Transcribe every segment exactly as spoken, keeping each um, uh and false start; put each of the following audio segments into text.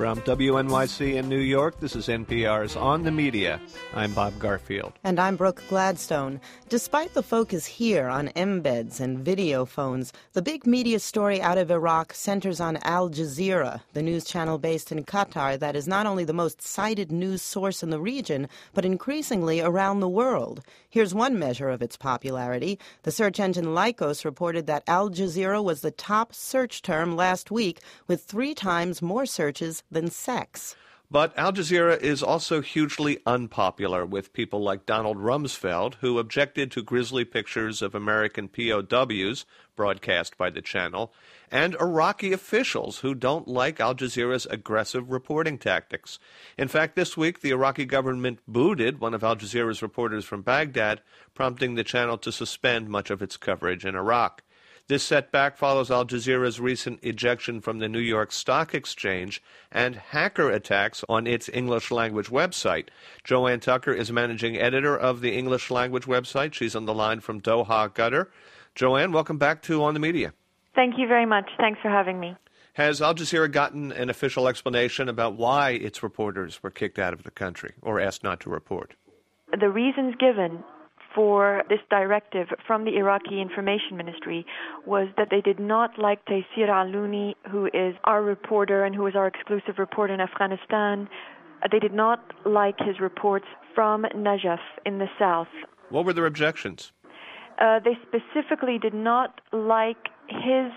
From W N Y C in New York, this is N P R's On the Media. I'm Bob Garfield. And I'm Brooke Gladstone. Despite the focus here on embeds and video phones, the big media story out of Iraq centers on Al Jazeera, the news channel based in Qatar that is not only the most cited news source in the region, but increasingly around the world. Here's one measure of its popularity. The search engine Lycos reported that Al Jazeera was the top search term last week, with three times more searches than sex. But Al Jazeera is also hugely unpopular with people like Donald Rumsfeld, who objected to grisly pictures of American P O Ws broadcast by the channel, and Iraqi officials who don't like Al Jazeera's aggressive reporting tactics. In fact, this week, the Iraqi government booted one of Al Jazeera's reporters from Baghdad, prompting the channel to suspend much of its coverage in Iraq. This setback follows Al Jazeera's recent ejection from the New York Stock Exchange and hacker attacks on its English-language website. Joanne Tucker is managing editor of the English-language website. She's on the line from Doha, Qatar. Joanne, welcome back to On the Media. Thank you very much. Thanks for having me. Has Al Jazeera gotten an official explanation about why its reporters were kicked out of the country or asked not to report? The reasons given for this directive from the Iraqi Information Ministry was that they did not like Taysir Aluni, who is our reporter and who is our exclusive reporter in Afghanistan. They did not like his reports from Najaf in the south. What were their objections? Uh, they specifically did not like his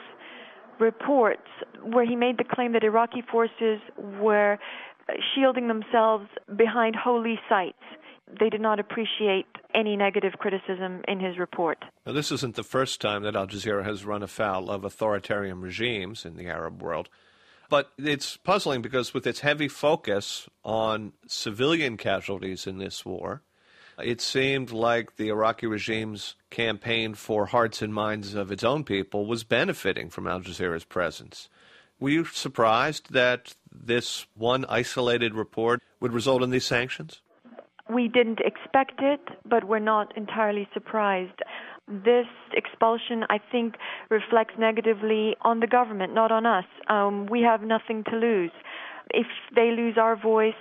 reports where he made the claim that Iraqi forces were shielding themselves behind holy sites. They did not appreciate any negative criticism in his report. Now, this isn't the first time that Al Jazeera has run afoul of authoritarian regimes in the Arab world. But it's puzzling because with its heavy focus on civilian casualties in this war, it seemed like the Iraqi regime's campaign for hearts and minds of its own people was benefiting from Al Jazeera's presence. Were you surprised that this one isolated report would result in these sanctions? We didn't expect it, but we're not entirely surprised. This expulsion, I think, reflects negatively on the government, not on us. Um, we have nothing to lose. If they lose our voice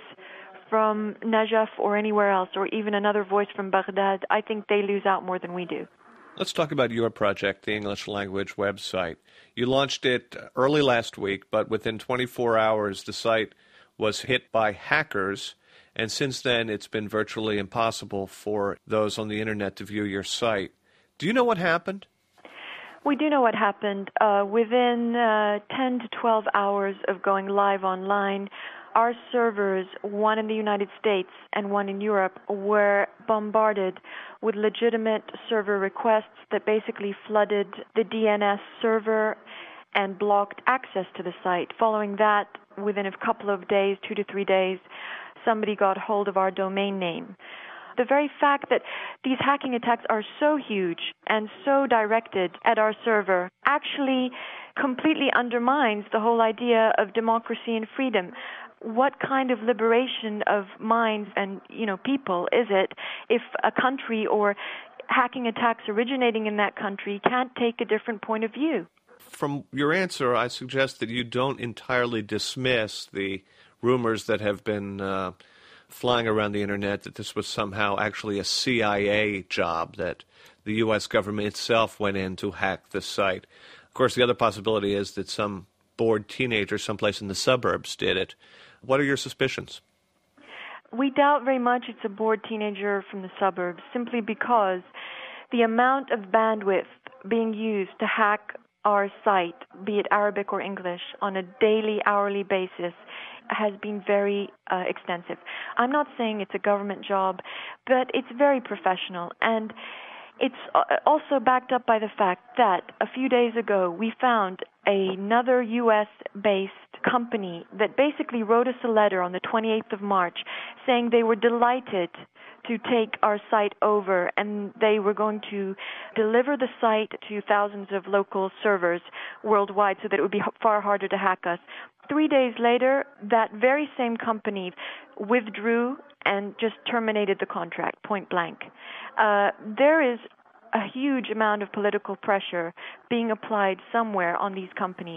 from Najaf or anywhere else, or even another voice from Baghdad, I think they lose out more than we do. Let's talk about your project, the English language website. You launched it early last week, but within twenty-four hours, the site was hit by hackers. And since then, it's been virtually impossible for those on the Internet to view your site. Do you know what happened? We do know what happened. Uh, within uh, ten to twelve hours of going live online, our servers, one in the United States and one in Europe, were bombarded with legitimate server requests that basically flooded the D N S server and blocked access to the site. Following that, within a couple of days, two to three days, somebody got hold of our domain name. The very fact that these hacking attacks are so huge and so directed at our server actually completely undermines the whole idea of democracy and freedom. What kind of liberation of minds and, you know, people is it if a country or hacking attacks originating in that country can't take a different point of view? From your answer, I suggest that you don't entirely dismiss the rumors that have been uh, flying around the Internet that this was somehow actually a C I A job, that the U S government itself went in to hack the site. Of course, the other possibility is that some bored teenager someplace in the suburbs did it. What are your suspicions? We doubt very much it's a bored teenager from the suburbs, simply because the amount of bandwidth being used to hack our site, be it Arabic or English, on a daily, hourly basis has been very uh, extensive. I'm not saying it's a government job, but it's very professional. And it's also backed up by the fact that a few days ago we found another U S-based company that basically wrote us a letter on the twenty-eighth of March saying they were delighted to take our site over, and they were going to deliver the site to thousands of local servers worldwide so that it would be far harder to hack us. Three days later, that very same company withdrew and just terminated the contract, point blank. Uh, there is a huge amount of political pressure being applied somewhere on these companies.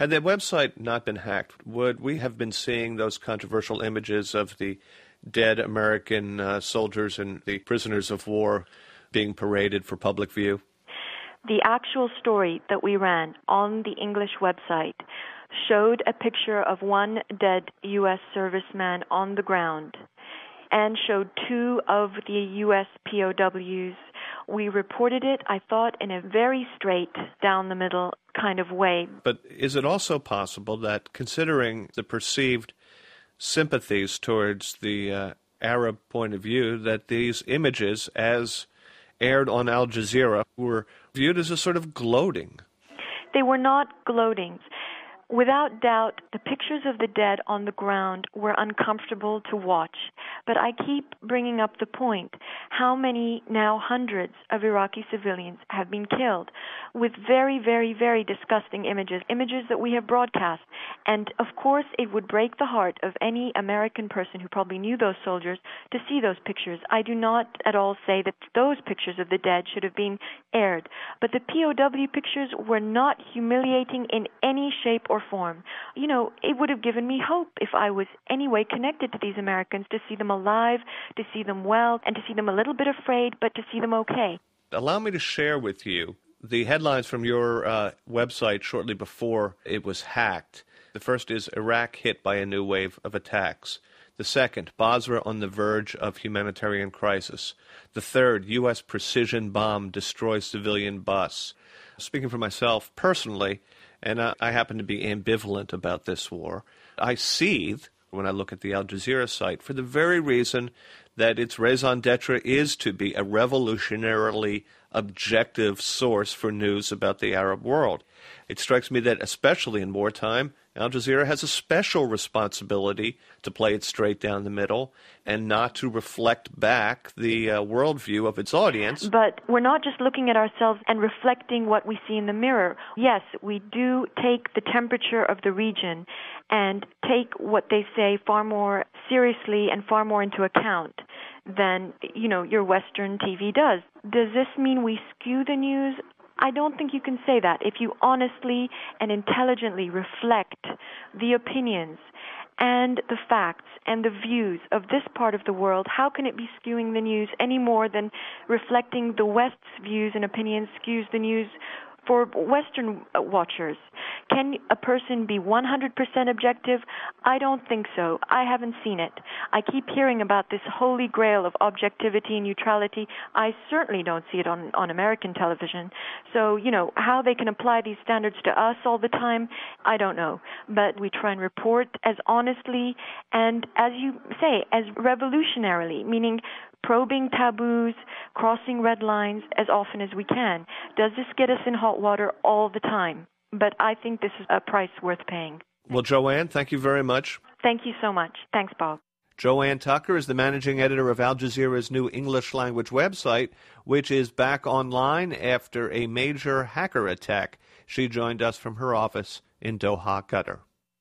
Had the website not been hacked, would we have been seeing those controversial images of the dead American uh, soldiers and the prisoners of war being paraded for public view? The actual story that we ran on the English website showed a picture of one dead U S serviceman on the ground and showed two of the U S P O Ws. We reported it, I thought, in a very straight, down-the-middle kind of way. But is it also possible that, considering the perceived sympathies towards the uh, Arab point of view, that these images, as aired on Al Jazeera, were viewed as a sort of gloating? They were not gloating. Without doubt, the pictures of the dead on the ground were uncomfortable to watch. But I keep bringing up the point, how many, now hundreds, of Iraqi civilians have been killed with very, very, very disgusting images, images that we have broadcast. And, of course, it would break the heart of any American person who probably knew those soldiers to see those pictures. I do not at all say that those pictures of the dead should have been aired. But the P O W pictures were not humiliating in any shape or form. You know, it would have given me hope if I was anyway connected to these Americans, to see them alive, to see them well, and to see them a little bit afraid, but to see them okay. Allow me to share with you the headlines from your uh, website shortly before it was hacked. The first is Iraq hit by a new wave of attacks. The second, Basra on the verge of humanitarian crisis. The third, U S precision bomb destroys civilian bus. Speaking for myself personally, and I, I happen to be ambivalent about this war, I seethe when I look at the Al Jazeera site for the very reason that its raison d'etre is to be a revolutionarily objective source for news about the Arab world. It strikes me that, especially in wartime, Al Jazeera has a special responsibility to play it straight down the middle and not to reflect back the uh, worldview of its audience. But we're not just looking at ourselves and reflecting what we see in the mirror. Yes, we do take the temperature of the region and take what they say far more seriously and far more into account than, you know, your Western T V does. Does this mean we skew the news? I don't think you can say that. If you honestly and intelligently reflect the opinions and the facts and the views of this part of the world, how can it be skewing the news any more than reflecting the West's views and opinions skews the news for Western watchers? Can a person be one hundred percent objective? I don't think so. I haven't seen it. I keep hearing about this holy grail of objectivity and neutrality. I certainly don't see it on, on American television. So, you know, how they can apply these standards to us all the time, I don't know. But we try and report as honestly and, as you say, as revolutionarily, meaning probing taboos, crossing red lines as often as we can. Does this get us in hot water all the time? But I think this is a price worth paying. Well, Joanne, thank you very much. Thank you so much. Thanks, Bob. Joanne Tucker is the managing editor of Al Jazeera's new English-language website, which is back online after a major hacker attack. She joined us from her office in Doha, Qatar.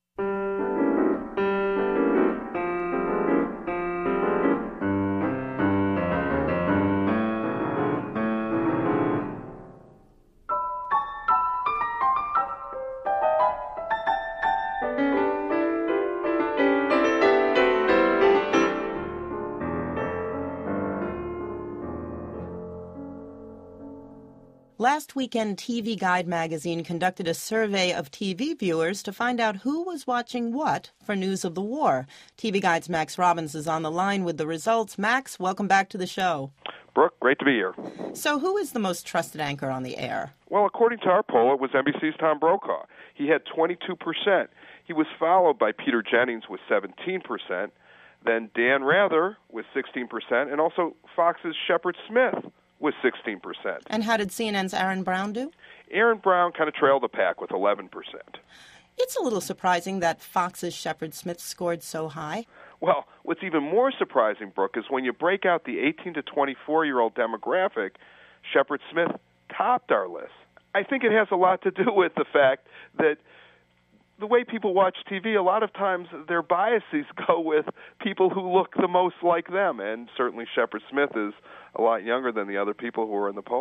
Last weekend, T V Guide magazine conducted a survey of T V viewers to find out who was watching what for news of the war. T V Guide's Max Robbins is on the line with the results. Max, welcome back to the show. Brooke, great to be here. So who is the most trusted anchor on the air? Well, according to our poll, it was N B C's Tom Brokaw. He had twenty-two percent. He was followed by Peter Jennings with seventeen percent, then Dan Rather with sixteen percent, and also Fox's Shepard Smith with sixteen percent. And how did C N N's Aaron Brown do? Aaron Brown kind of trailed the pack with eleven percent. It's a little surprising that Fox's Shepard Smith scored so high. Well, what's even more surprising, Brooke, is when you break out the eighteen to twenty-four-year-old demographic, Shepard Smith topped our list. I think it has a lot to do with the fact that the way people watch T V, a lot of times their biases go with people who look the most like them, and certainly Shepard Smith is a lot younger than the other people who were in the poll.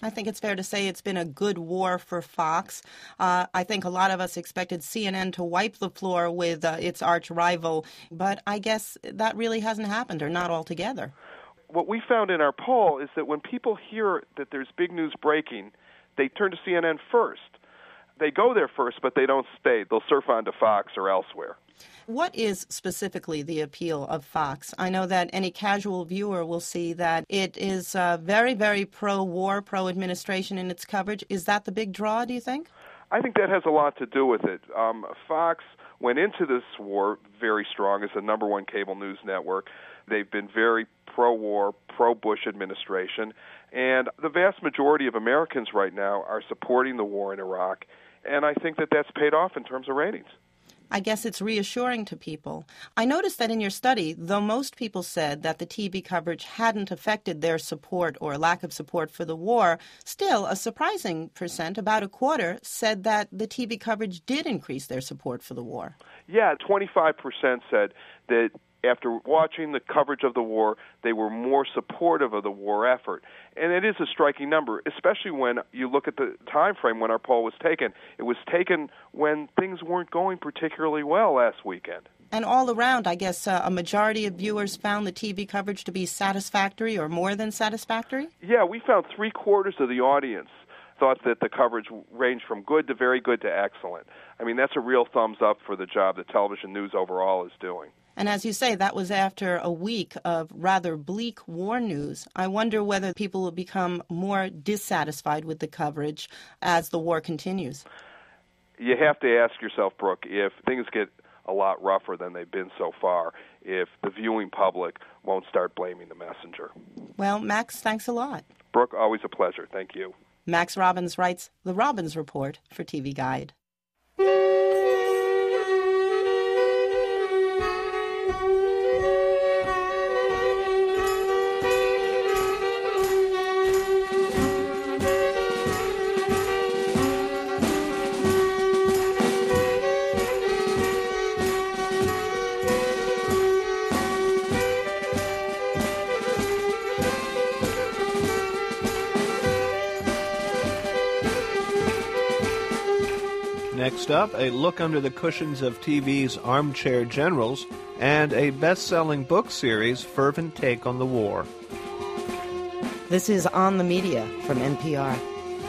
I think it's fair to say it's been a good war for Fox. Uh, I think a lot of us expected C N N to wipe the floor with uh, its arch rival, but I guess that really hasn't happened, or not altogether. What we found in our poll is that when people hear that there's big news breaking, they turn to C N N first. They go there first, but they don't stay. They'll surf on to Fox or elsewhere. What is specifically the appeal of Fox? I know that any casual viewer will see that it is uh, very, very pro-war, pro-administration in its coverage. Is that the big draw, do you think? I think that has a lot to do with it. Um, Fox went into this war very strong as the number one cable news network. They've been very pro-war, pro-Bush administration, and the vast majority of Americans right now are supporting the war in Iraq, and I think that that's paid off in terms of ratings. I guess it's reassuring to people. I noticed that in your study, though most people said that the T V coverage hadn't affected their support or lack of support for the war, still a surprising percent, about a quarter, said that the T V coverage did increase their support for the war. Yeah, twenty-five percent said that after watching the coverage of the war, they were more supportive of the war effort. And it is a striking number, especially when you look at the time frame when our poll was taken. It was taken when things weren't going particularly well last weekend. And all around, I guess, uh, a majority of viewers found the T V coverage to be satisfactory or more than satisfactory? Yeah, we found three-quarters of the audience thought that the coverage ranged from good to very good to excellent. I mean, that's a real thumbs up for the job that television news overall is doing. And as you say, that was after a week of rather bleak war news. I wonder whether people will become more dissatisfied with the coverage as the war continues. You have to ask yourself, Brooke, if things get a lot rougher than they've been so far, if the viewing public won't start blaming the messenger. Well, Max, thanks a lot. Brooke, always a pleasure. Thank you. Max Robbins writes The Robbins Report for T V Guide. Next up, a look under the cushions of T V's armchair generals and a best-selling book series, Fervent Take on the War. This is On the Media from N P R.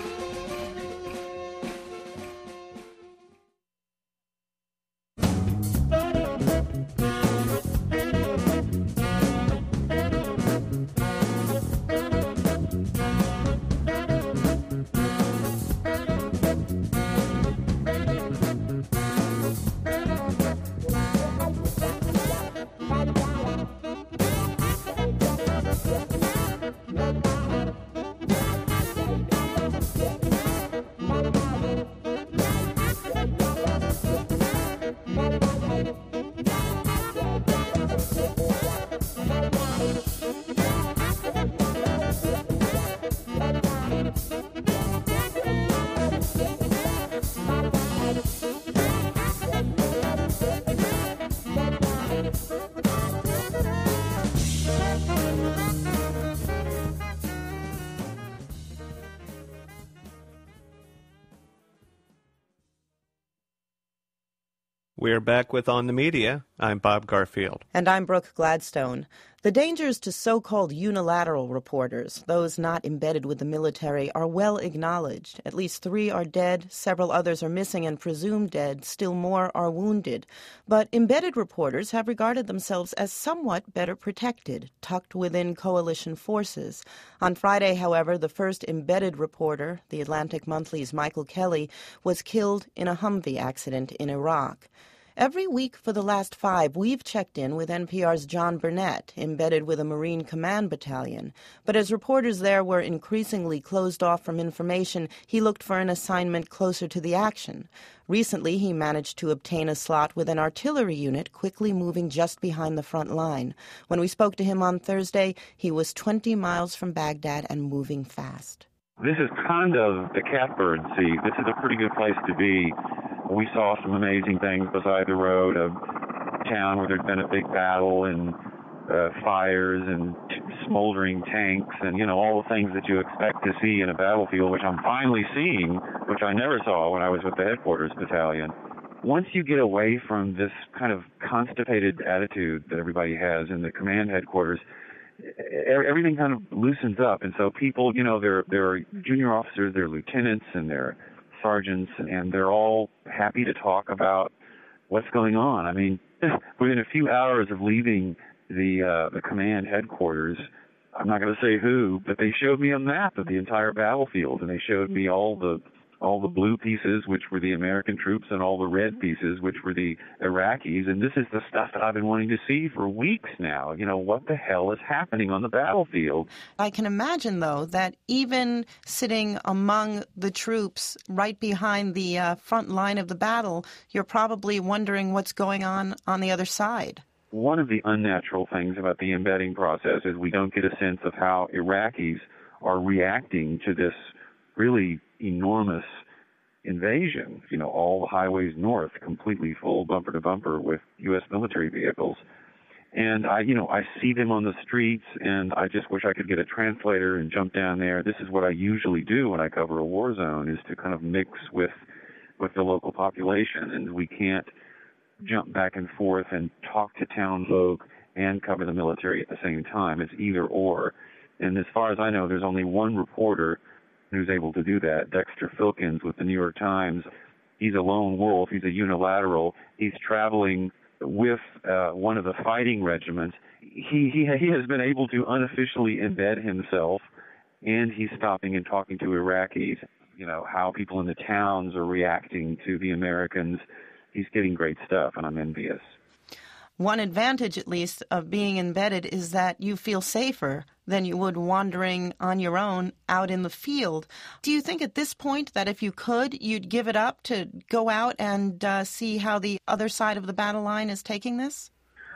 We're back with On the Media. I'm Bob Garfield. And I'm Brooke Gladstone. The dangers to so-called unilateral reporters, those not embedded with the military, are well acknowledged. At least three are dead, several others are missing and presumed dead, still more are wounded. But embedded reporters have regarded themselves as somewhat better protected, tucked within coalition forces. On Friday, however, the first embedded reporter, the Atlantic Monthly's Michael Kelly, was killed in a Humvee accident in Iraq. Every week for the last five, we've checked in with N P R's John Burnett, embedded with a Marine Command Battalion. But as reporters there were increasingly closed off from information, he looked for an assignment closer to the action. Recently, he managed to obtain a slot with an artillery unit quickly moving just behind the front line. When we spoke to him on Thursday, he was twenty miles from Baghdad and moving fast. This is kind of the catbird seat. This is a pretty good place to be. We saw some amazing things beside the road, a town where there'd been a big battle, and uh, fires and t- smoldering tanks and, you know, all the things that you expect to see in a battlefield, which I'm finally seeing, which I never saw when I was with the headquarters battalion. Once you get away from this kind of constipated attitude that everybody has in the command headquarters, everything kind of loosens up. And so people, you know, they're, they're junior officers, they're lieutenants, and they're sergeants, and they're all happy to talk about what's going on. I mean, within a few hours of leaving the uh, the command headquarters, I'm not going to say who, but they showed me a map of the entire battlefield, and they showed me all the all the blue pieces, which were the American troops, and all the red pieces, which were the Iraqis. And this is the stuff that I've been wanting to see for weeks now. You know, what the hell is happening on the battlefield? I can imagine, though, that even sitting among the troops right behind the uh, front line of the battle, you're probably wondering what's going on on the other side. One of the unnatural things about the embedding process is we don't get a sense of how Iraqis are reacting to this really enormous invasion. You know, all the highways north completely full, bumper to bumper, with U S military vehicles. And I, you know, I see them on the streets, and I just wish I could get a translator and jump down there. This is what I usually do when I cover a war zone, is to kind of mix with with the local population, and we can't jump back and forth and talk to town folk and cover the military at the same time. It's either or. And as far as I know, there's only one reporter who's able to do that, Dexter Filkins with the New York Times. He's a lone wolf. He's a unilateral. He's traveling with uh, one of the fighting regiments. He, he he has been able to unofficially embed himself, and he's stopping and talking to Iraqis, you know, how people in the towns are reacting to the Americans. He's getting great stuff, and I'm envious. One advantage, at least, of being embedded is that you feel safer than you would wandering on your own out in the field. Do you think at this point that if you could, you'd give it up to go out and uh, see how the other side of the battle line is taking this?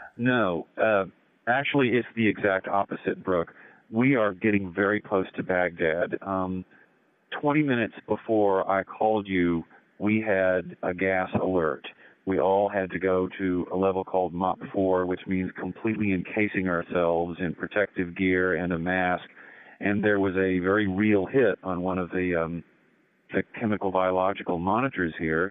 No. Uh, actually, it's the exact opposite, Brooke. We are getting very close to Baghdad. Um, twenty minutes before I called you, we had a gas alert. We all had to go to a level called M O P four, which means completely encasing ourselves in protective gear and a mask. And there was a very real hit on one of the, um, the chemical biological monitors here.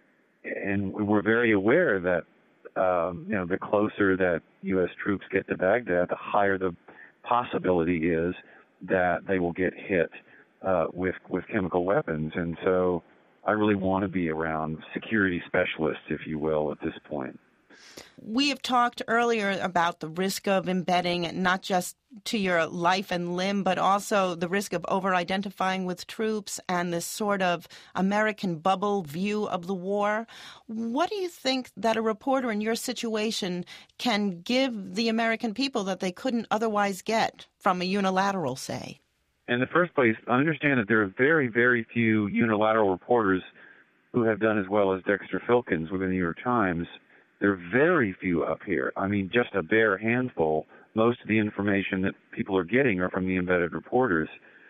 And we were very aware that, um, you know, the closer that U S troops get to Baghdad, the higher the possibility is that they will get hit uh, with with chemical weapons. And so I really want to be around security specialists, if you will, at this point. We have talked earlier about the risk of embedding, not just to your life and limb, but also the risk of over-identifying with troops and this sort of American bubble view of the war. What do you think that a reporter in your situation can give the American people that they couldn't otherwise get from a unilateral, say? In the first place, understand that there are very, very few unilateral reporters who have done as well as Dexter Filkins with the New York Times. There are very few up here. I mean, just a bare handful. Most of the information that people are getting are from the embedded reporters.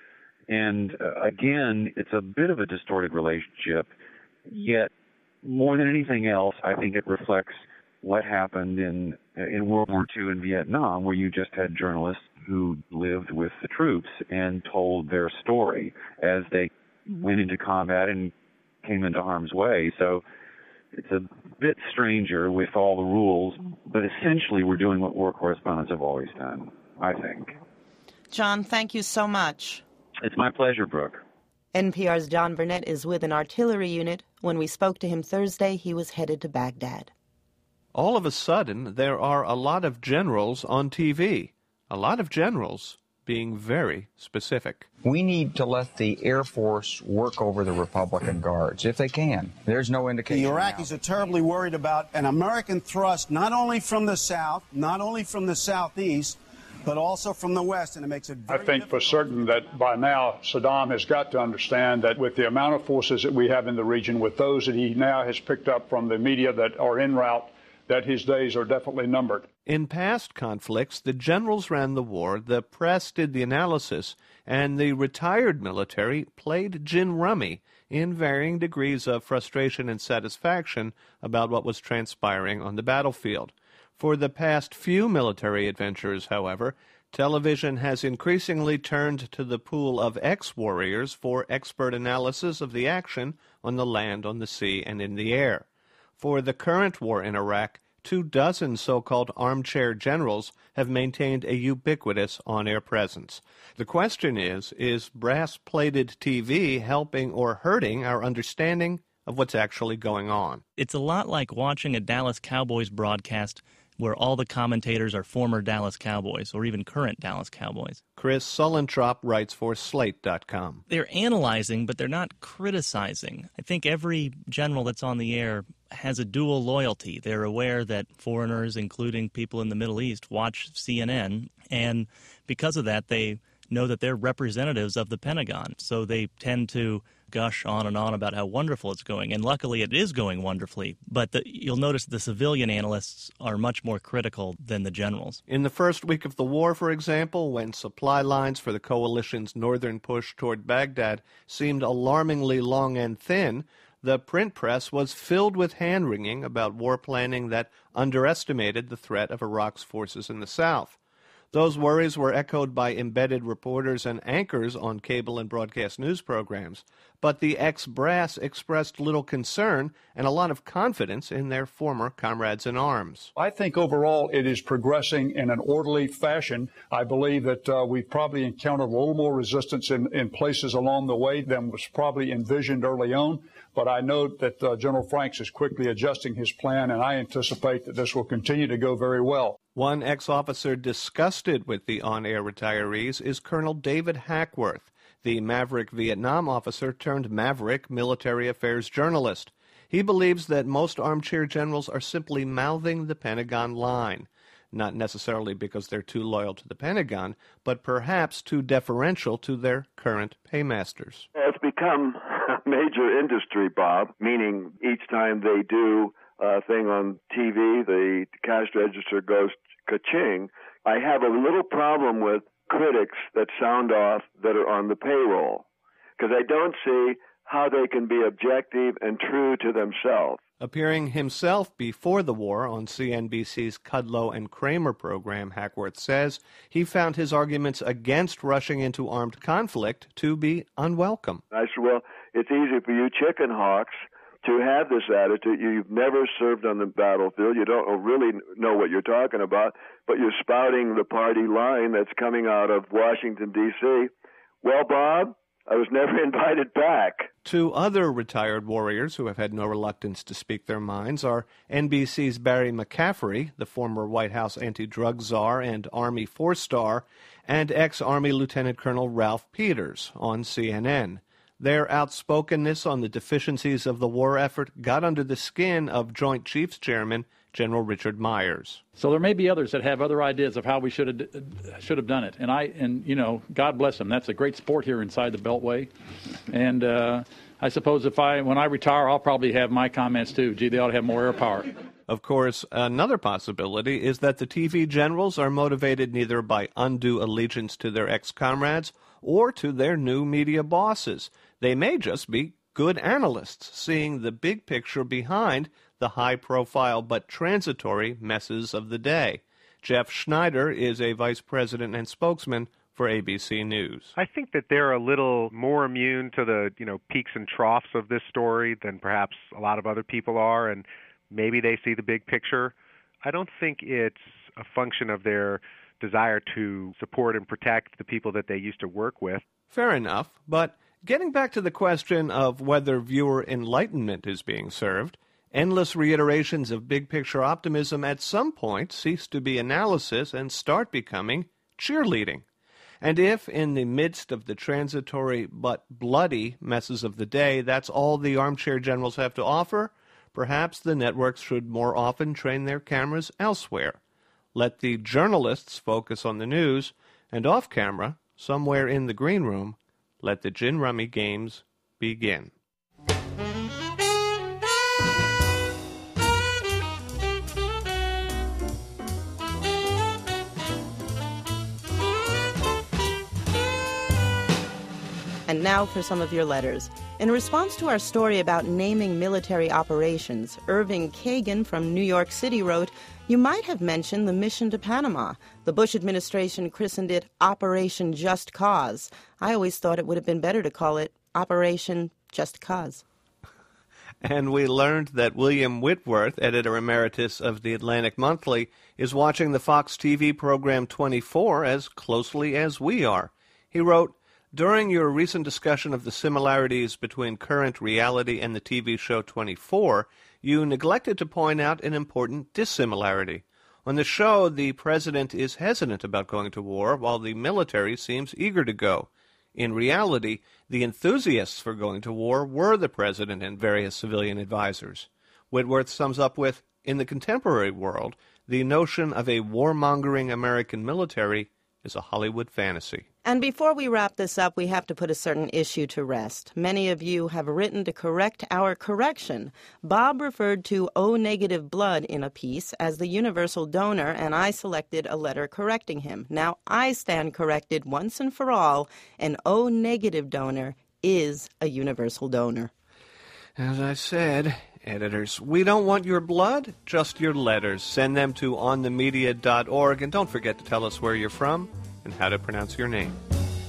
And uh, again, it's a bit of a distorted relationship, yet more than anything else, I think it reflects what happened in in World War Two in Vietnam, where you just had journalists who lived with the troops and told their story as they went into combat and came into harm's way. So it's a bit stranger with all the rules, but essentially we're doing what war correspondents have always done, I think. John, thank you so much. It's my pleasure, Brooke. N P R's John Burnett is with an artillery unit. When we spoke to him Thursday, he was headed to Baghdad. All of a sudden, there are a lot of generals on T V. A lot of generals being very specific. We need to let the Air Force work over the Republican Guards, if they can. There's no indication. The Iraqis now are terribly worried about an American thrust, not only from the south, not only from the southeast, but also from the west, and it makes it very I think difficult. for certain that by now Saddam has got to understand that with the amount of forces that we have in the region, with those that he now has picked up from the media that are en route, that his days are definitely numbered. In past conflicts, the generals ran the war, the press did the analysis, and the retired military played gin rummy in varying degrees of frustration and satisfaction about what was transpiring on the battlefield. For the past few military adventures, however, television has increasingly turned to the pool of ex-warriors for expert analysis of the action on the land, on the sea, and in the air. For the current war in Iraq, two dozen so-called armchair generals have maintained a ubiquitous on-air presence. The question is, is brass-plated T V helping or hurting our understanding of what's actually going on? It's a lot like watching a Dallas Cowboys broadcast where all the commentators are former Dallas Cowboys or even current Dallas Cowboys. Chris Sullentrop writes for Slate dot com. They're analyzing, but they're not criticizing. I think every general that's on the air has a dual loyalty. They're aware that foreigners, including people in the Middle East, watch C N N, and because of that, they know that they're representatives of the Pentagon. So they tend to gush on and on about how wonderful it's going, and luckily it is going wonderfully. But the, you'll notice the civilian analysts are much more critical than the generals. In the first week of the war, for example, when supply lines for the coalition's northern push toward Baghdad seemed alarmingly long and thin, the print press was filled with hand-wringing about war planning that underestimated the threat of Iraq's forces in the south. Those worries were echoed by embedded reporters and anchors on cable and broadcast news programs, but the ex-brass expressed little concern and a lot of confidence in their former comrades in arms. I think overall it is progressing in an orderly fashion. I believe that uh, we've probably encountered a little more resistance in, in places along the way than was probably envisioned early on, but I know that uh, General Franks is quickly adjusting his plan, and I anticipate that this will continue to go very well. One ex-officer disgusted with the on-air retirees is Colonel David Hackworth, the maverick Vietnam officer turned maverick military affairs journalist. He believes that most armchair generals are simply mouthing the Pentagon line, not necessarily because they're too loyal to the Pentagon, but perhaps too deferential to their current paymasters. It's become a major industry, Bob, meaning each time they do a thing on T V, the cash register goes ka-ching. I have a little problem with critics that sound off that are on the payroll, because I don't see how they can be objective and true to themselves. Appearing himself before the war on C N B C's Kudlow and Kramer program, Hackworth says he found his arguments against rushing into armed conflict to be unwelcome. I said, well, it's easy for you chicken hawks to have this attitude. You've never served on the battlefield. You don't really know what you're talking about, but you're spouting the party line that's coming out of Washington, D C Well, Bob, I was never invited back. Two other retired warriors who have had no reluctance to speak their minds are N B C's Barry McCaffrey, the former White House anti-drug czar and Army four-star, and ex-Army Lieutenant Colonel Ralph Peters on C N N. Their outspokenness on the deficiencies of the war effort got under the skin of Joint Chiefs Chairman General Richard Myers. So there may be others that have other ideas of how we should have should have done it, and I and you know, God bless them. That's a great sport here inside the Beltway, and uh, I suppose if I when I retire, I'll probably have my comments too. Gee, they ought to have more air power. Of course, another possibility is that the T V generals are motivated neither by undue allegiance to their ex-comrades or to their new media bosses. They may just be good analysts, seeing the big picture behind the high-profile but transitory messes of the day. Jeff Schneider is a vice president and spokesman for A B C News. I think that they're a little more immune to the, you know, peaks and troughs of this story than perhaps a lot of other people are, and maybe they see the big picture. I don't think it's a function of their desire to support and protect the people that they used to work with. Fair enough, but getting back to the question of whether viewer enlightenment is being served, endless reiterations of big-picture optimism at some point cease to be analysis and start becoming cheerleading. And if, in the midst of the transitory but bloody messes of the day, that's all the armchair generals have to offer, perhaps the networks should more often train their cameras elsewhere. Let the journalists focus on the news, and off-camera, somewhere in the green room, let the gin rummy games begin. And now for some of your letters. In response to our story about naming military operations, Irving Kagan from New York City wrote, "You might have mentioned the mission to Panama. The Bush administration christened it Operation Just Cause. I always thought it would have been better to call it Operation Just Cause." And we learned that William Whitworth, editor emeritus of the Atlantic Monthly, is watching the Fox T V program twenty-four as closely as we are. He wrote, "During your recent discussion of the similarities between current reality and the T V show twenty-four, you neglected to point out an important dissimilarity. On the show, the president is hesitant about going to war, while the military seems eager to go. In reality, the enthusiasts for going to war were the president and various civilian advisors." Whitworth sums up with, "In the contemporary world, the notion of a warmongering American military is a Hollywood fantasy." And before we wrap this up, we have to put a certain issue to rest. Many of you have written to correct our correction. Bob referred to O-negative blood in a piece as the universal donor, and I selected a letter correcting him. Now, I stand corrected once and for all. An O-negative donor is a universal donor. As I said, editors, we don't want your blood, just your letters. Send them to on the media dot org, and don't forget to tell us where you're from and how to pronounce your name.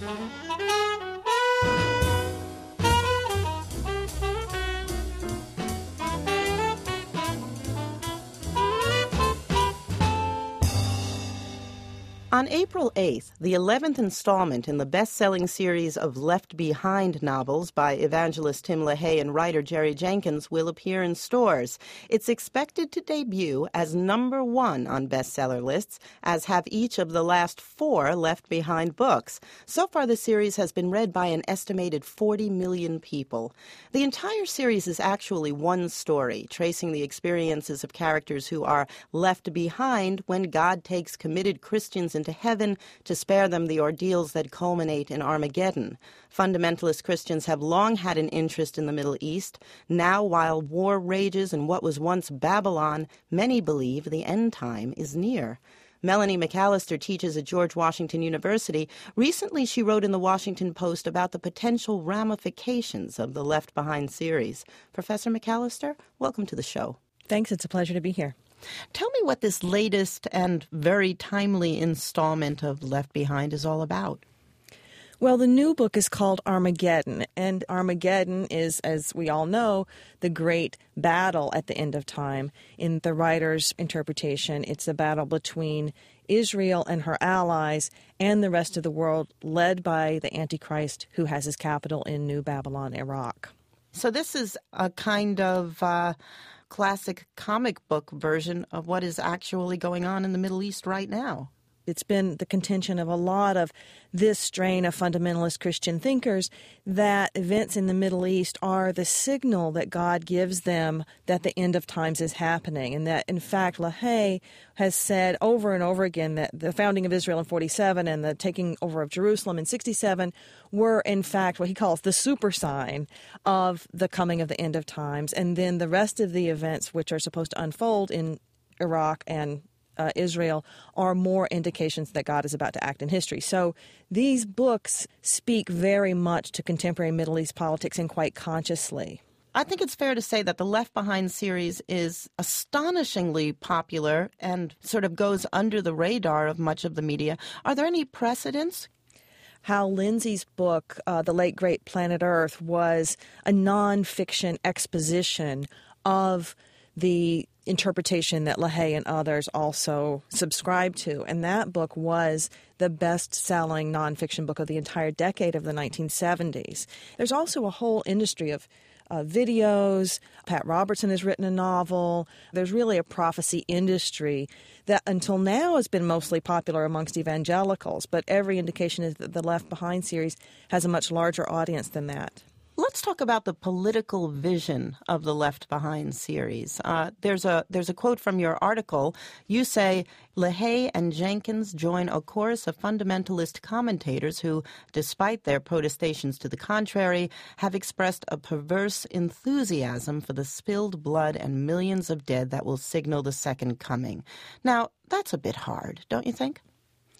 On April eighth, the eleventh installment in the best-selling series of Left Behind novels by evangelist Tim LaHaye and writer Jerry Jenkins will appear in stores. It's expected to debut as number one on bestseller lists, as have each of the last four Left Behind books. So far, the series has been read by an estimated forty million people. The entire series is actually one story, tracing the experiences of characters who are left behind when God takes committed Christians into heaven to spare them the ordeals that culminate in Armageddon. Fundamentalist Christians have long had an interest in the Middle East. Now, while war rages in what was once Babylon, many believe the end time is near. Melanie McAllister teaches at George Washington University. Recently, she wrote in the Washington Post about the potential ramifications of the Left Behind series. Professor McAllister, welcome to the show. Thanks. It's a pleasure to be here. Tell me what this latest and very timely installment of Left Behind is all about. Well, the new book is called Armageddon, and Armageddon is, as we all know, the great battle at the end of time. In the writer's interpretation, it's a battle between Israel and her allies and the rest of the world, led by the Antichrist, who has his capital in New Babylon, Iraq. So this is a kind of Uh classic comic book version of what is actually going on in the Middle East right now. It's been the contention of a lot of this strain of fundamentalist Christian thinkers that events in the Middle East are the signal that God gives them that the end of times is happening, and that, in fact, LaHaye has said over and over again that the founding of Israel in forty-seven and the taking over of Jerusalem in sixty-seven were, in fact, what he calls the super sign of the coming of the end of times, and then the rest of the events which are supposed to unfold in Iraq and Uh, Israel are more indications that God is about to act in history. So these books speak very much to contemporary Middle East politics, and quite consciously. I think it's fair to say that the Left Behind series is astonishingly popular and sort of goes under the radar of much of the media. Are there any precedents? Hal Lindsey's book, uh, The Late Great Planet Earth, was a nonfiction exposition of the interpretation that LaHaye and others also subscribe to. And that book was the best-selling nonfiction book of the entire decade of the nineteen seventies. There's also a whole industry of uh, videos. Pat Robertson has written a novel. There's really a prophecy industry that until now has been mostly popular amongst evangelicals, but every indication is that the Left Behind series has a much larger audience than that. Let's talk about the political vision of the Left Behind series. Uh, there's a there's a quote from your article. You say, LaHaye and Jenkins join a chorus of fundamentalist commentators who, despite their protestations to the contrary, have expressed a perverse enthusiasm for the spilled blood and millions of dead that will signal the second coming. Now, that's a bit hard, don't you think?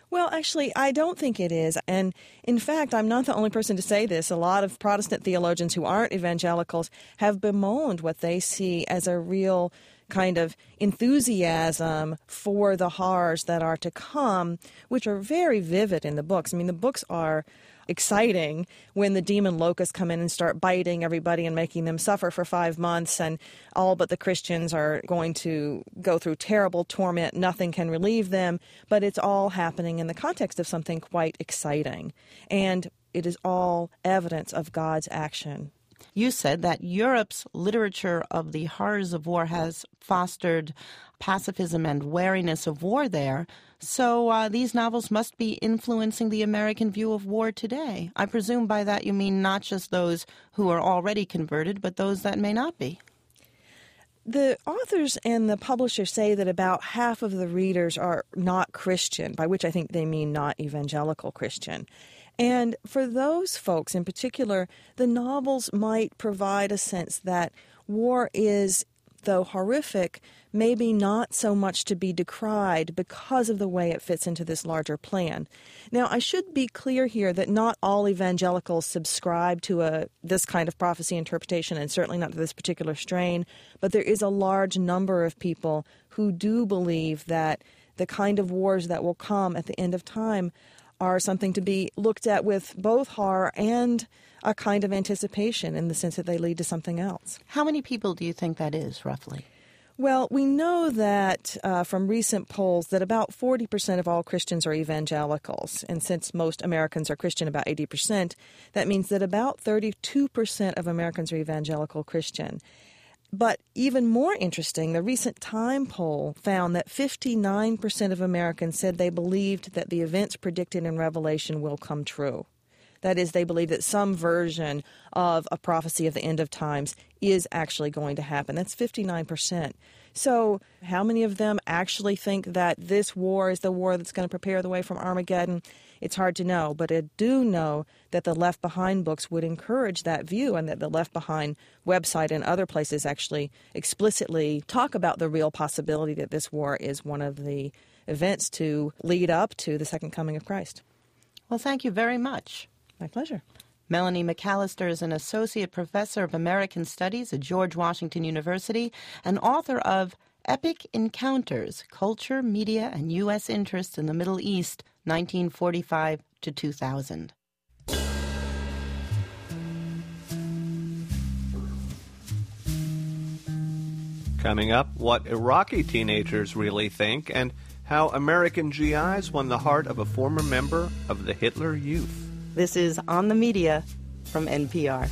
Well, actually, I don't think it is. And in fact, I'm not the only person to say this. A lot of Protestant theologians who aren't evangelicals have bemoaned what they see as a real kind of enthusiasm for the horrors that are to come, which are very vivid in the books. I mean, the books are exciting when the demon locusts come in and start biting everybody and making them suffer for five months, and all but the Christians are going to go through terrible torment. Nothing can relieve them, but it's all happening in the context of something quite exciting, and it is all evidence of God's action. You said that Europe's literature of the horrors of war has fostered pacifism and wariness of war there. So uh, these novels must be influencing the American view of war today. I presume by that you mean not just those who are already converted, but those that may not be. The authors and the publishers say that about half of the readers are not Christian, by which I think they mean not evangelical Christian. And for those folks in particular, the novels might provide a sense that war is, though horrific, maybe not so much to be decried because of the way it fits into this larger plan. Now, I should be clear here that not all evangelicals subscribe to a this kind of prophecy interpretation, and certainly not to this particular strain, but there is a large number of people who do believe that the kind of wars that will come at the end of time are something to be looked at with both horror and a kind of anticipation in the sense that they lead to something else. How many people do you think that is, roughly? Well, we know that uh, from recent polls that about forty percent of all Christians are evangelicals. And since most Americans are Christian, about eighty percent, that means that about thirty-two percent of Americans are evangelical Christian. But even more interesting, the recent Time poll found that fifty-nine percent of Americans said they believed that the events predicted in Revelation will come true. That is, they believe that some version of a prophecy of the end of times is actually going to happen. That's fifty-nine percent. So how many of them actually think that this war is the war that's going to prepare the way from Armageddon? It's hard to know, but I do know that the Left Behind books would encourage that view, and that the Left Behind website and other places actually explicitly talk about the real possibility that this war is one of the events to lead up to the second coming of Christ. Well, thank you very much. My pleasure. Melanie McAllister is an associate professor of American Studies at George Washington University and author of Epic Encounters, Culture, Media, and U S Interests in the Middle East, nineteen forty-five to two thousand. Coming up, what Iraqi teenagers really think and how American G Is won the heart of a former member of the Hitler Youth. This is On the Media from N P R.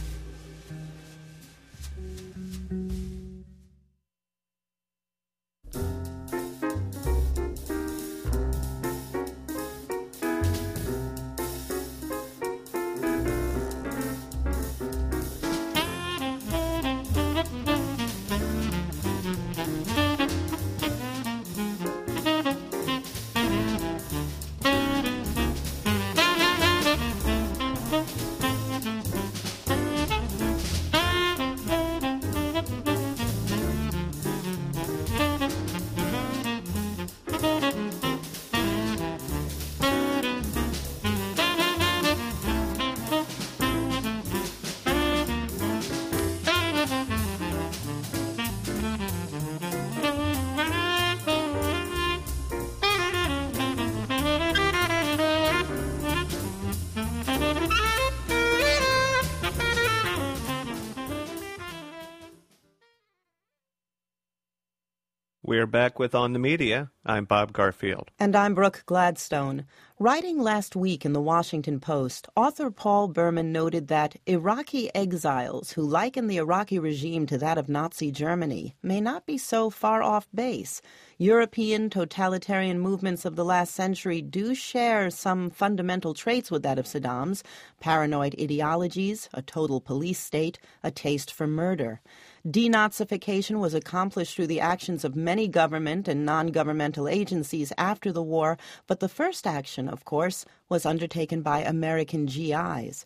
We're back with On the Media. I'm Bob Garfield. And I'm Brooke Gladstone. Writing last week in the Washington Post, author Paul Berman noted that Iraqi exiles who liken the Iraqi regime to that of Nazi Germany may not be so far off base. European totalitarian movements of the last century do share some fundamental traits with that of Saddam's: paranoid ideologies, a total police state, a taste for murder. Denazification was accomplished through the actions of many government and non-governmental agencies after the war, but the first action, of course, was undertaken by American G Is.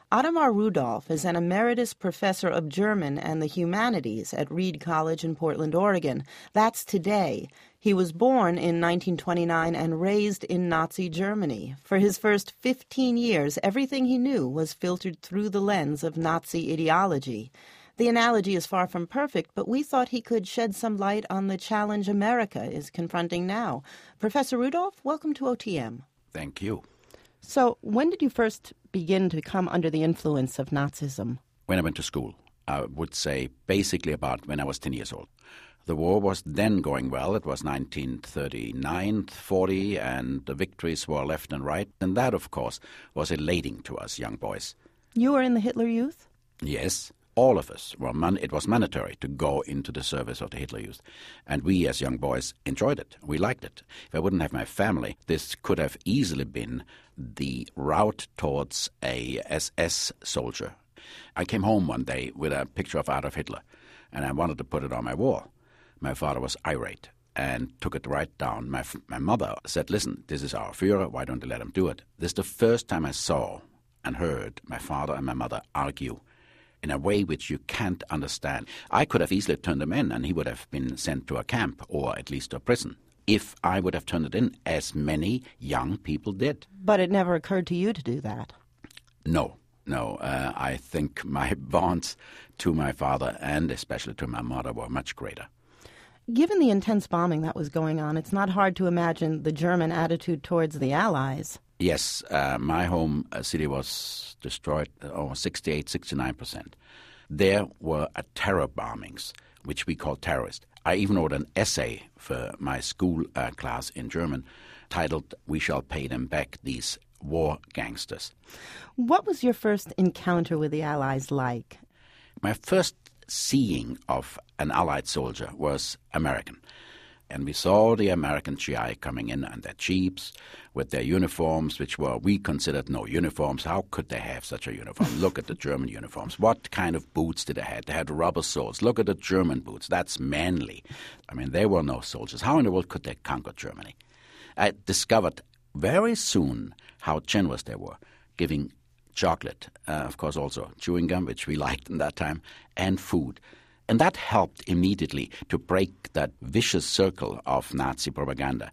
Ademar Rudolph is an emeritus professor of German and the humanities at Reed College in Portland, Oregon. That's today. He was born in nineteen twenty-nine and raised in Nazi Germany. For his first fifteen years, everything he knew was filtered through the lens of Nazi ideology. The analogy is far from perfect, but we thought he could shed some light on the challenge America is confronting now. Professor Rudolph, welcome to O T M. Thank you. So, when did you first begin to come under the influence of Nazism? When I went to school, I would say basically about when I was ten years old. The war was then going well. It was nineteen thirty-nine, forty, and the victories were left and right. And that, of course, was elating to us young boys. You were in the Hitler Youth? Yes. All of us were man- it was mandatory to go into the service of the Hitler Youth. And we as young boys enjoyed it. We liked it. If I wouldn't have my family, this could have easily been the route towards a S S soldier. I came home one day with a picture of Adolf Hitler, and I wanted to put it on my wall. My father was irate and took it right down. My, f- my mother said, listen, this is our Führer, why don't you let him do it? This is the first time I saw and heard my father and my mother argue in a way which you can't understand. I could have easily turned him in, and he would have been sent to a camp or at least to a prison if I would have turned it in, as many young people did. But it never occurred to you to do that. No, no. Uh, I think my bonds to my father and especially to my mother were much greater. Given the intense bombing that was going on, it's not hard to imagine the German attitude towards the Allies. Yes, uh, my home uh, city was destroyed over sixty-eight, sixty-nine percent. There were uh, terror bombings, which we call terrorist. I even wrote an essay for my school uh, class in German titled, We Shall Pay Them Back, These War Gangsters. What was your first encounter with the Allies like? My first seeing of an Allied soldier was American. And we saw the American G I coming in on their jeeps with their uniforms, which were, we considered no uniforms. How could they have such a uniform? Look at the German uniforms. What kind of boots did they have? They had rubber soles. Look at the German boots. That's manly. I mean, they were no soldiers. How in the world could they conquer Germany? I discovered very soon how generous they were, giving chocolate, uh, of course also chewing gum, which we liked in that time, and food. And that helped immediately to break that vicious circle of Nazi propaganda.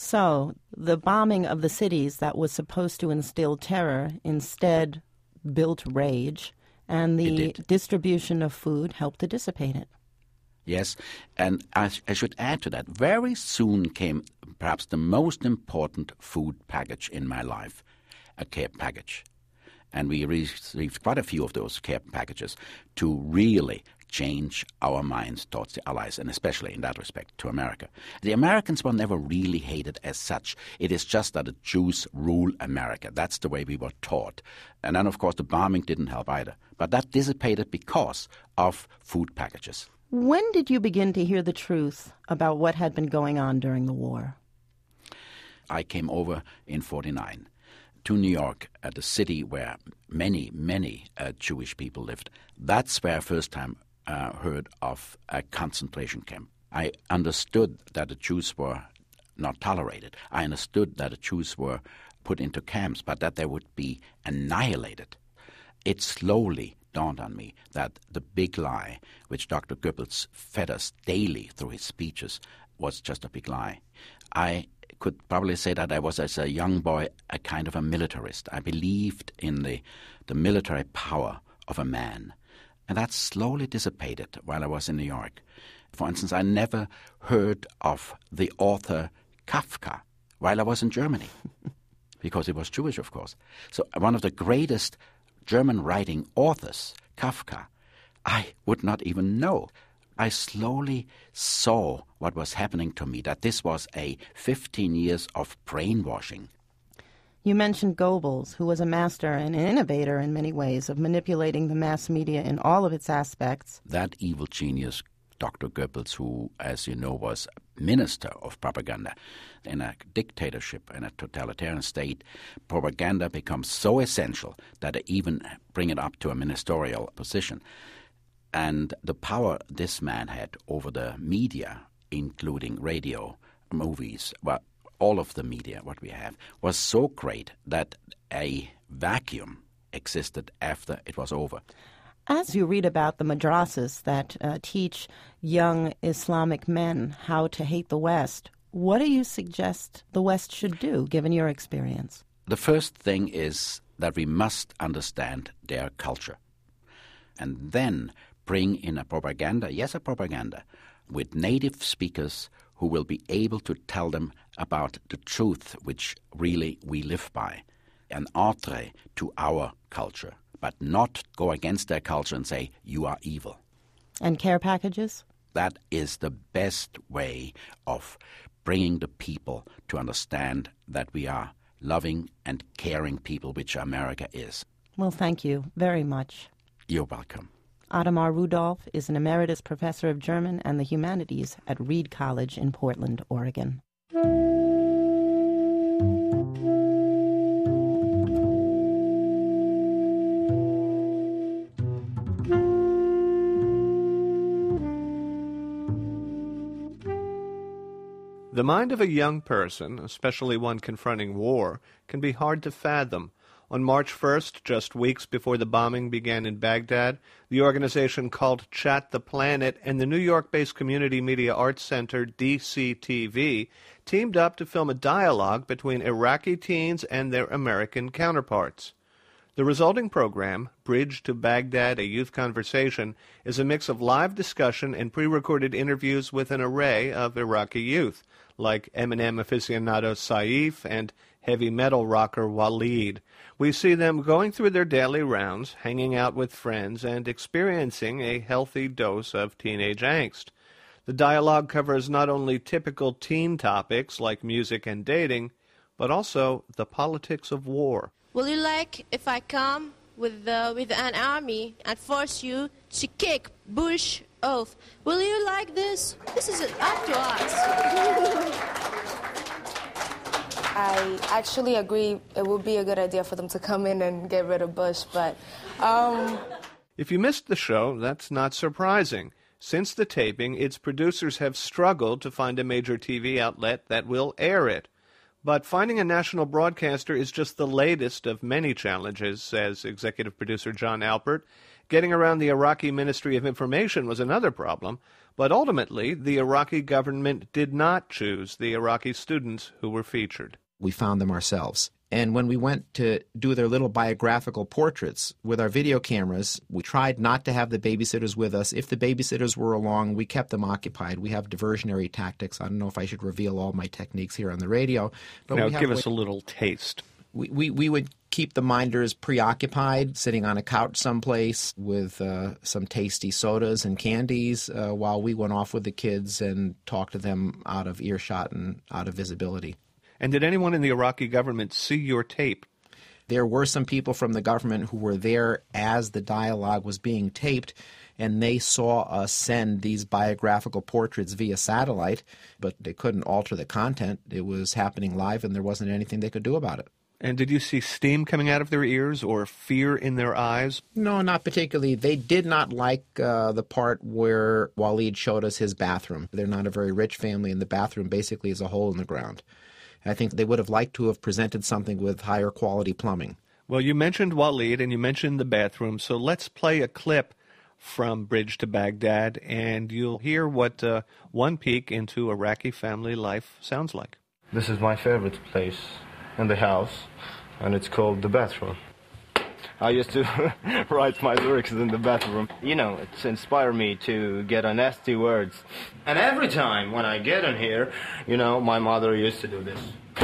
So the bombing of the cities that was supposed to instill terror instead built rage, and the distribution of food helped to dissipate it. Yes, and I, I should add to that, very soon came perhaps the most important food package in my life, a care package. And we received quite a few of those care packages to really change our minds towards the Allies, and especially in that respect to America. The Americans were never really hated as such. It is just that the Jews rule America. That's the way we were taught. And then, of course, the bombing didn't help either. But that dissipated because of food packages. When did you begin to hear the truth about what had been going on during the war? I came over in forty-nine to New York, at the city where many, many uh, Jewish people lived. That's where I first time uh, heard of a concentration camp. I understood that the Jews were not tolerated. I understood that the Jews were put into camps, but that they would be annihilated. It slowly dawned on me that the big lie, which Doctor Goebbels fed us daily through his speeches, was just a big lie. I could probably say that I was, as a young boy, a kind of a militarist. I believed in the, the military power of a man. And that slowly dissipated while I was in New York. For instance, I never heard of the author Kafka while I was in Germany, because he was Jewish, of course. So one of the greatest German writing authors, Kafka, I would not even know. I slowly saw what was happening to me, that this was a fifteen years of brainwashing. You mentioned Goebbels, who was a master and an innovator in many ways of manipulating the mass media in all of its aspects. That evil genius, Doctor Goebbels, who, as you know, was minister of propaganda. In a dictatorship, in a totalitarian state, propaganda becomes so essential that they even bring it up to a ministerial position. And the power this man had over the media, including radio, movies, well, all of the media, what we have, was so great that a vacuum existed after it was over. As you read about the madrasas that uh, teach young Islamic men how to hate the West, what do you suggest the West should do, given your experience? The first thing is that we must understand their culture, and then bring in a propaganda, yes, a propaganda, with native speakers who will be able to tell them about the truth which really we live by, an entree to our culture, but not go against their culture and say, you are evil. And care packages? That is the best way of bringing the people to understand that we are loving and caring people, which America is. Well, thank you very much. You're welcome. Ademar Rudolph is an emeritus professor of German and the humanities at Reed College in Portland, Oregon. The mind of a young person, especially one confronting war, can be hard to fathom. On March first, just weeks before the bombing began in Baghdad, the organization called Chat the Planet and the New York-based Community Media Arts Center, D C T V, teamed up to film a dialogue between Iraqi teens and their American counterparts. The resulting program, Bridge to Baghdad, a Youth Conversation, is a mix of live discussion and pre-recorded interviews with an array of Iraqi youth, like Eminem aficionado Saif and heavy metal rocker Waleed. We see them going through their daily rounds, hanging out with friends, and experiencing a healthy dose of teenage angst. The dialogue covers not only typical teen topics like music and dating, but also the politics of war. Will you like if I come with the, with an army and force you to kick Bush off? Will you like this? This is up to us. I actually agree it would be a good idea for them to come in and get rid of Bush, but... Um... If you missed the show, that's not surprising. Since the taping, its producers have struggled to find a major T V outlet that will air it. But finding a national broadcaster is just the latest of many challenges, says executive producer John Alpert. Getting around the Iraqi Ministry of Information was another problem, but ultimately the Iraqi government did not choose the Iraqi students who were featured. We found them ourselves. And when we went to do their little biographical portraits with our video cameras, we tried not to have the babysitters with us. If the babysitters were along, we kept them occupied. We have diversionary tactics. I don't know if I should reveal all my techniques here on the radio. But now, give us a little taste. We, we, we would keep the minders preoccupied, sitting on a couch someplace with uh, some tasty sodas and candies uh, while we went off with the kids and talked to them out of earshot and out of visibility. And did anyone in the Iraqi government see your tape? There were some people from the government who were there as the dialogue was being taped, and they saw us send these biographical portraits via satellite, but they couldn't alter the content. It was happening live, and there wasn't anything they could do about it. And did you see steam coming out of their ears or fear in their eyes? No, not particularly. They did not like uh, the part where Waleed showed us his bathroom. They're not a very rich family, and the bathroom basically is a hole in the ground. I think they would have liked to have presented something with higher quality plumbing. Well, you mentioned Waleed and you mentioned the bathroom, so let's play a clip from Bridge to Baghdad, and you'll hear what uh, one peek into Iraqi family life sounds like. This is my favorite place in the house, and it's called the bathroom. I used to write my lyrics in the bathroom. You know, it's inspired me to get a nasty words. And every time when I get in here, you know, my mother used to do this.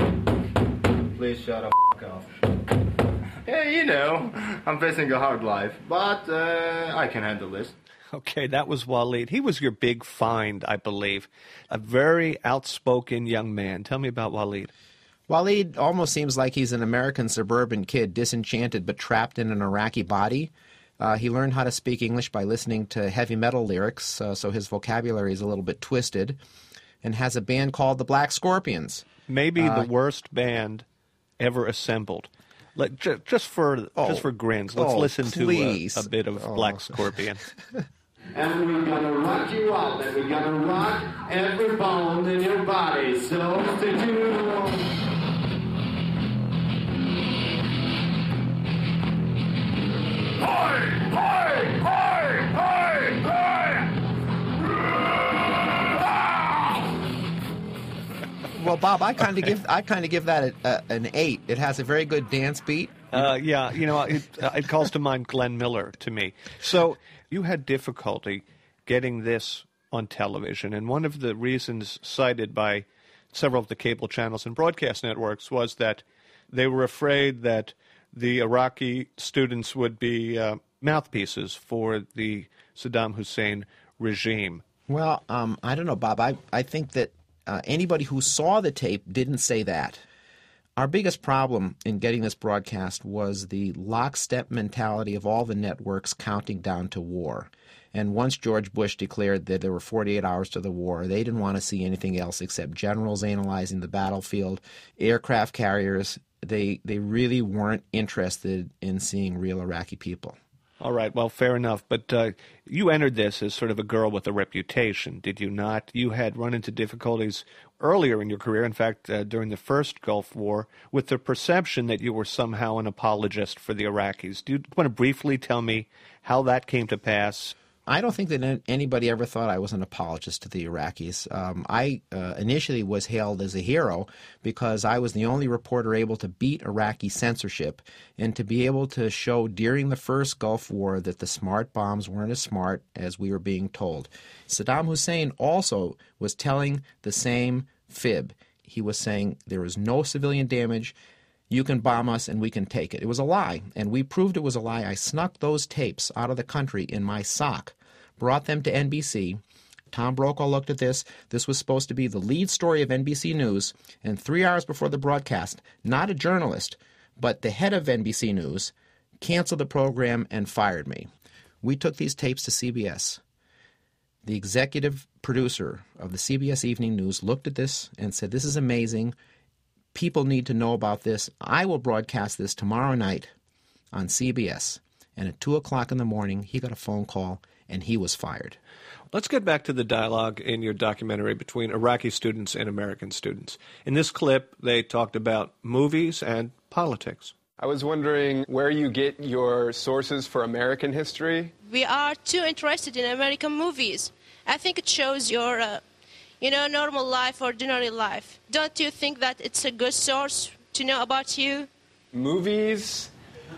Please shut the f*** off. Yeah, you know, I'm facing a hard life, but uh, I can handle this. Okay, that was Waleed. He was your big find, I believe. A very outspoken young man. Tell me about Waleed. Waleed almost seems like he's an American suburban kid, disenchanted but trapped in an Iraqi body. Uh, he learned how to speak English by listening to heavy metal lyrics, uh, so his vocabulary is a little bit twisted, and has a band called the Black Scorpions. Maybe uh, the worst band ever assembled. Let, ju- just for oh, just for grins, let's oh, listen please. to a, a bit of oh. Black Scorpion. And we're gonna rock you out, and we're gonna rock every bone in your body, so stay tuned. Well, Bob, I kind of give I kind of give that a, a, an eight. It has a very good dance beat. Uh, yeah, you know, it, uh, it calls to mind Glenn Miller to me. So you had difficulty getting this on television, and one of the reasons cited by several of the cable channels and broadcast networks was that they were afraid that the Iraqi students would be uh, mouthpieces for the Saddam Hussein regime. Well, um, I don't know, Bob. I, I think that uh, anybody who saw the tape didn't say that. Our biggest problem in getting this broadcast was the lockstep mentality of all the networks counting down to war. And once George Bush declared that there were forty-eight hours to the war, they didn't want to see anything else except generals analyzing the battlefield, aircraft carriers. They, they really weren't interested in seeing real Iraqi people. All right, well, fair enough. But uh, you entered this as sort of a girl with a reputation, did you not? You had run into difficulties earlier in your career, in fact, uh, during the first Gulf War, with the perception that you were somehow an apologist for the Iraqis. Do you want to briefly tell me how that came to pass? I don't think that anybody ever thought I was an apologist to the Iraqis. Um, I uh, initially was hailed as a hero because I was the only reporter able to beat Iraqi censorship and to be able to show during the first Gulf War that the smart bombs weren't as smart as we were being told. Saddam Hussein also was telling the same fib. He was saying there is no civilian damage. You can bomb us and we can take it. It was a lie, and we proved it was a lie. I snuck those tapes out of the country in my sock, brought them to N B C. Tom Brokaw looked at this. This was supposed to be the lead story of N B C News, and three hours before the broadcast, not a journalist, but the head of N B C News canceled the program and fired me. We took these tapes to C B S. The executive producer of the C B S Evening News looked at this and said, "This is amazing. People need to know about this. I will broadcast this tomorrow night on C B S." And at two o'clock in the morning, he got a phone call, and he was fired. Let's get back to the dialogue in your documentary between Iraqi students and American students. In this clip, they talked about movies and politics. I was wondering where you get your sources for American history. We are too interested in American movies. I think it shows your... Uh, You know, normal life, ordinary life. Don't you think that it's a good source to know about you? Movies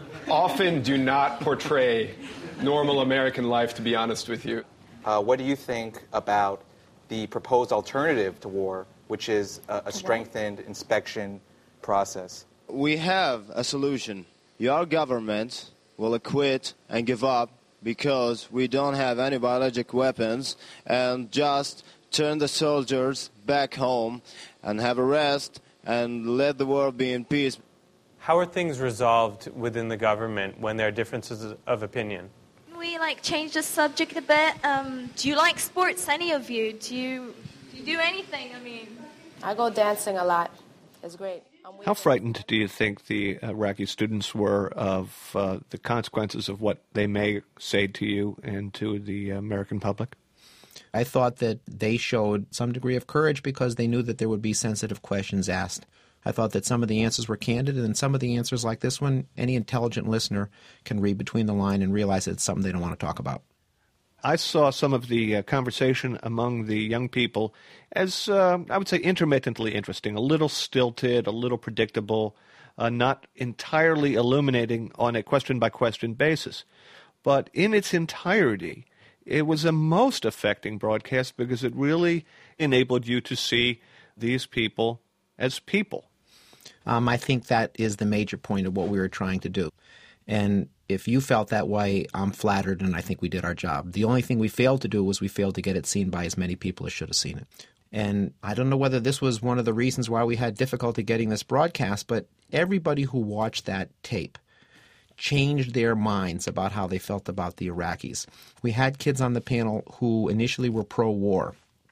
often do not portray normal American life, to be honest with you. Uh, what do you think about the proposed alternative to war, which is a, a strengthened inspection process? We have a solution. Your government will acquit and give up because we don't have any biologic weapons and just turn the soldiers back home and have a rest and let the world be in peace. How are things resolved within the government when there are differences of opinion? Can we like change the subject a bit? Um, do you like sports, any of you? Do you, do you do anything? I mean, I go dancing a lot. It's great. How frightened do you think the Iraqi students were of uh, the consequences of what they may say to you and to the American public? I thought that they showed some degree of courage because they knew that there would be sensitive questions asked. I thought that some of the answers were candid, and some of the answers like this one, any intelligent listener can read between the line and realize it's something they don't want to talk about. I saw some of the uh, conversation among the young people as, uh, I would say, intermittently interesting, a little stilted, a little predictable, uh, not entirely illuminating on a question-by-question basis. But in its entirety, it was a most affecting broadcast because it really enabled you to see these people as people. Um, I think that is the major point of what we were trying to do. And if you felt that way, I'm flattered, and I think we did our job. The only thing we failed to do was we failed to get it seen by as many people as should have seen it. And I don't know whether this was one of the reasons why we had difficulty getting this broadcast, but everybody who watched that tape changed their minds about how they felt about the Iraqis. We had kids on the panel who initially were pro-war,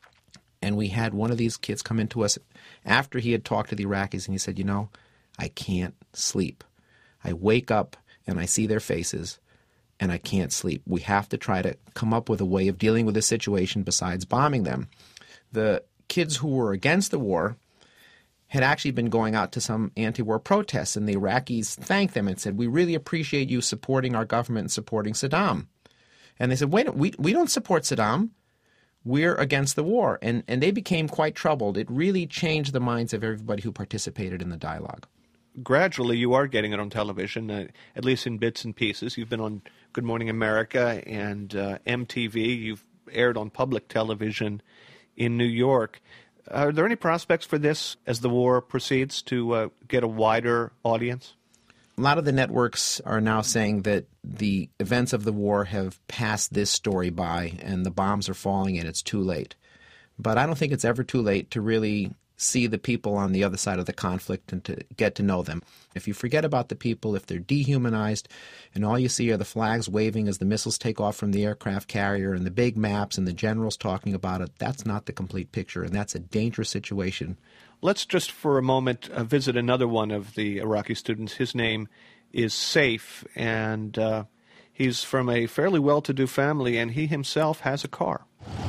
and we had one of these kids come into us after he had talked to the Iraqis, and he said, you know, I can't sleep. I wake up and I see their faces, and I can't sleep. We have to try to come up with a way of dealing with this situation besides bombing them. The kids who were against the war had actually been going out to some anti-war protests, and the Iraqis thanked them and said, we really appreciate you supporting our government and supporting Saddam. And they said, wait, we, we don't support Saddam. we're against the war. And, and they became quite troubled. It really changed the minds of everybody who participated in the dialogue. Gradually, you are getting it on television, uh, at least in bits and pieces. You've been on Good Morning America and uh, M T V. You've aired on public television in New York. Are there any prospects for this as the war proceeds to uh, get a wider audience? A lot of the networks are now saying that the events of the war have passed this story by and the bombs are falling and it's too late. But I don't think it's ever too late to really see the people on the other side of the conflict and to get to know them. If you forget about the people, if they're dehumanized and all you see are the flags waving as the missiles take off from the aircraft carrier and the big maps and the generals talking about it, that's not the complete picture, and that's a dangerous situation. Let's just for a moment uh, visit another one of the Iraqi students. His name is Saif, and uh, he's from a fairly well-to-do family, and he himself has a car.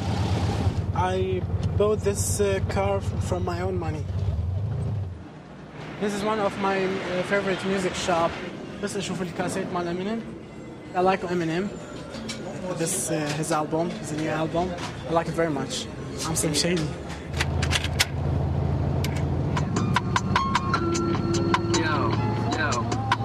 I bought this uh, car from my own money. This is one of my uh, favorite music shop. بس أشوف الكاسيت مال Eminem. I like Eminem. This uh, his album, his new album. I like it very much. I'm Slim Shady. Yo, yo.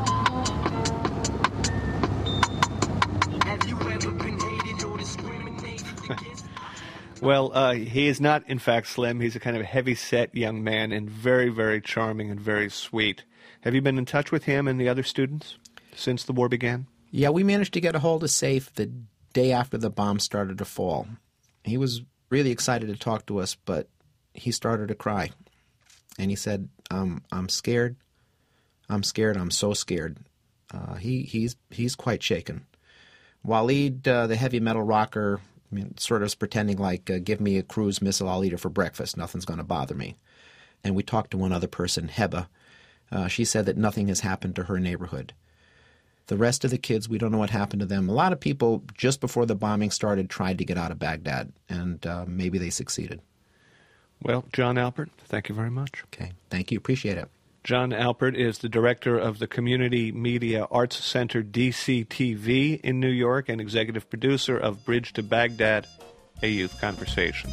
Have you ever been hated or discriminated against? Well, uh, he is not, in fact, slim. He's a kind of heavy-set young man and very, very charming and very sweet. Have you been in touch with him and the other students since the war began? Yeah, we managed to get a hold of Saif the day after the bombs started to fall. He was really excited to talk to us, but he started to cry. And he said, um, I'm scared. I'm scared. I'm so scared. Uh, he he's he's quite shaken. Waleed, uh, the heavy metal rocker, I mean, sort of is pretending like, uh, give me a cruise missile, I'll eat it for breakfast. Nothing's going to bother me. And we talked to one other person, Heba. Uh, she said that nothing has happened to her neighborhood. The rest of the kids, we don't know what happened to them. A lot of people, just before the bombing started, tried to get out of Baghdad, and uh, maybe they succeeded. Well, John Alpert, thank you very much. Okay, thank you. Appreciate it. John Alpert is the director of the Community Media Arts Center D C T V in New York and executive producer of Bridge to Baghdad, a youth conversation.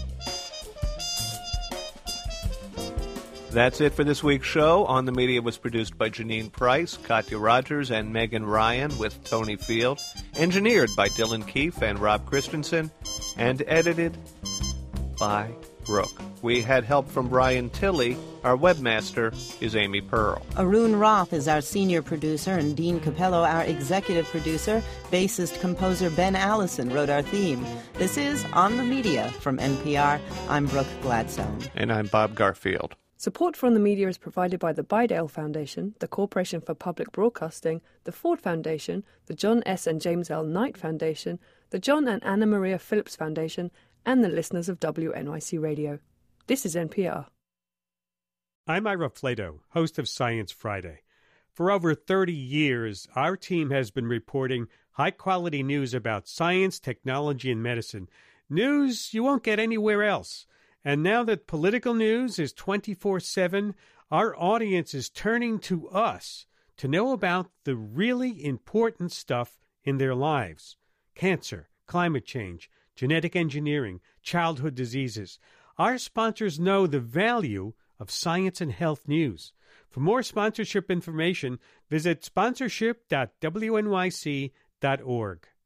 That's it for this week's show. On the Media was produced by Janine Price, Katya Rogers, and Megan Ryan with Tony Field. Engineered by Dylan Keefe and Rob Christensen. And edited by Brooke. We had help from Brian Tilley. Our webmaster is Amy Pearl. Arun Roth is our senior producer, and Dean Capello our executive producer. Bassist-composer Ben Allison wrote our theme. This is On the Media from N P R. I'm Brooke Gladstone. And I'm Bob Garfield. Support for On the Media is provided by the Bidale Foundation, the Corporation for Public Broadcasting, the Ford Foundation, the John S. and James L. Knight Foundation, the John and Anna Maria Phillips Foundation, and the listeners of W N Y C Radio. This is N P R. I'm Ira Flato, host of Science Friday. For over thirty years, our team has been reporting high-quality news about science, technology, and medicine. News you won't get anywhere else. And now that political news is twenty-four seven, our audience is turning to us to know about the really important stuff in their lives. Cancer, climate change, genetic engineering, childhood diseases. Our sponsors know the value of science and health news. For more sponsorship information, visit sponsorship dot w n y c dot org.